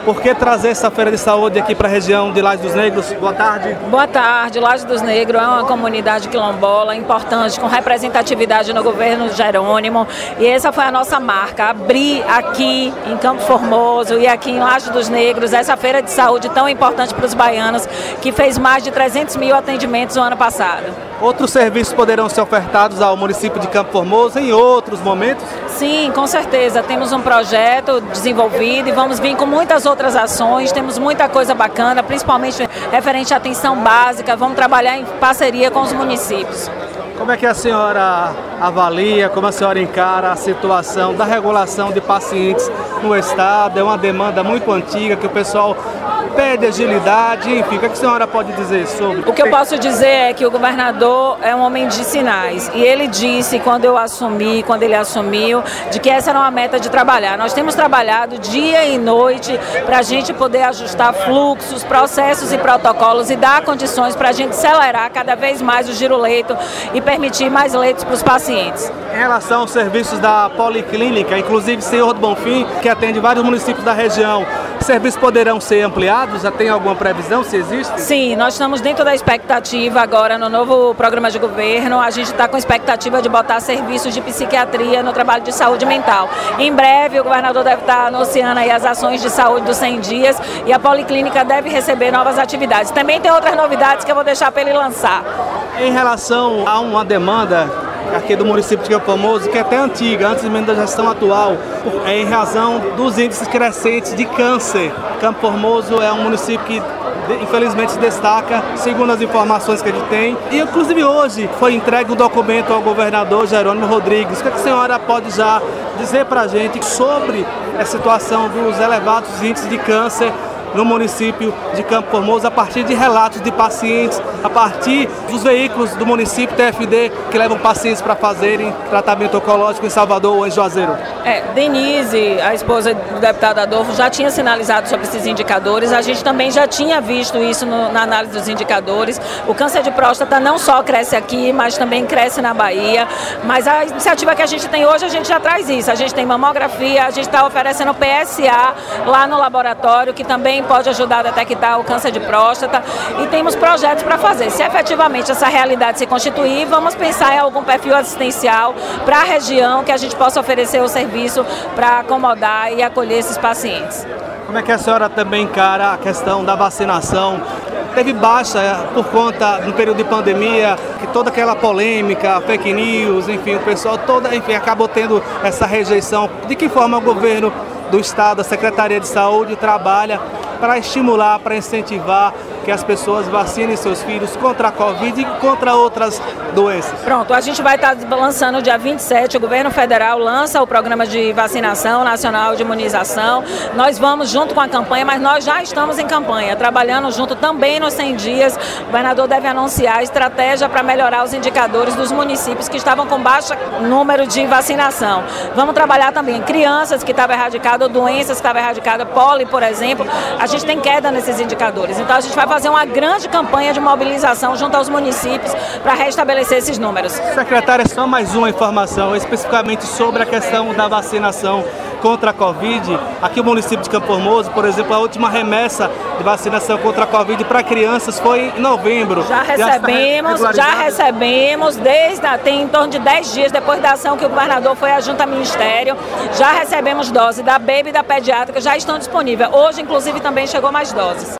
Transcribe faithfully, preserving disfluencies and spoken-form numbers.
Por que trazer essa feira de saúde aqui para a região de Laje dos Negros? Boa tarde. Boa tarde. Laje dos Negros é uma comunidade quilombola importante, com representatividade no governo Jerônimo. E essa foi a nossa marca, abrir aqui em Campo Formoso e aqui em Laje dos Negros essa feira de saúde tão importante para os baianos, que fez mais de trezentos mil atendimentos no ano passado. Outros serviços poderão ser ofertados ao município de Campo Formoso em outros momentos? Sim, com certeza. Temos um projeto desenvolvido e vamos vir com muitas outras ações. Temos muita coisa bacana, principalmente referente à atenção básica. Vamos trabalhar em parceria com os municípios. Como é que a senhora avalia, como a senhora encara a situação da regulação de pacientes no estado? É uma demanda muito antiga que o pessoal pede agilidade, enfim, o que a senhora pode dizer sobre? O que eu posso dizer é que o governador é um homem de sinais e ele disse quando eu assumi, quando ele assumiu, de que essa era uma meta de trabalhar. Nós temos trabalhado dia e noite para a gente poder ajustar fluxos, processos e protocolos e dar condições para a gente acelerar cada vez mais o giro-leito e permitir mais leitos para os pacientes. Em relação aos serviços da Policlínica, inclusive Senhor do Bonfim, que atende vários municípios da região, serviços poderão ser ampliados? Já tem alguma previsão, se existe? Sim, nós estamos dentro da expectativa agora no novo programa de governo. A gente está com expectativa de botar serviços de psiquiatria no trabalho de saúde mental. Em breve o governador deve estar anunciando aí as ações de saúde dos cem dias e a Policlínica deve receber novas atividades. Também tem outras novidades que eu vou deixar para ele lançar. Em relação a uma demanda aqui do município de Campo Formoso, que é até antiga, antes mesmo da gestão atual, é em razão dos índices crescentes de câncer. Campo Formoso é um município que infelizmente se destaca, segundo as informações que a gente tem. E inclusive hoje foi entregue um documento ao governador Jerônimo Rodrigues. O que a senhora pode já dizer para a gente sobre a situação dos elevados índices de câncer no município de Campo Formoso, a partir de relatos de pacientes, a partir dos veículos do município T F D que levam pacientes para fazerem tratamento oncológico em Salvador ou em Juazeiro? É, Denise, a esposa do deputado Adolfo, já tinha sinalizado sobre esses indicadores. A gente também já tinha visto isso no, na análise dos indicadores. O câncer de próstata não só cresce aqui, mas também cresce na Bahia. Mas a iniciativa que a gente tem hoje, a gente já traz isso. A gente tem mamografia, a gente está oferecendo P S A lá no laboratório, que também pode ajudar a detectar o câncer de próstata, e temos projetos para fazer. Se efetivamente essa realidade se constituir, vamos pensar em algum perfil assistencial para a região que a gente possa oferecer o serviço para acomodar e acolher esses pacientes. Como é que a senhora também encara a questão da vacinação? Teve baixa por conta, no período de pandemia, que toda aquela polêmica, fake news, enfim, o pessoal toda, enfim, acabou tendo essa rejeição. De que forma o governo do Estado, a Secretaria de Saúde, trabalha para estimular, para incentivar que as pessoas vacinem seus filhos contra a Covid e contra outras doenças? Pronto, a gente vai estar lançando dia vinte e sete, o governo federal lança o programa de vacinação nacional de imunização. Nós vamos junto com a campanha, mas nós já estamos em campanha, trabalhando junto também nos cem dias. O governador deve anunciar a estratégia para melhorar os indicadores dos municípios que estavam com baixo número de vacinação. Vamos trabalhar também crianças que estavam erradicadas, ou doenças que estavam erradicadas, poli, por exemplo. A gente tem queda nesses indicadores. Então a gente vai fazer uma grande campanha de mobilização junto aos municípios para restabelecer esses números. Secretária, só mais uma informação, especificamente sobre a questão da vacinação contra a Covid. Aqui no município de Campo Formoso, por exemplo, a última remessa de vacinação contra a Covid para crianças foi em novembro. Já recebemos, já, já recebemos, desde tem em torno de dez dias depois da ação que o governador foi à junta ministério, já recebemos doses da Baby e da pediátrica, já estão disponíveis. Hoje, inclusive, também chegou mais doses.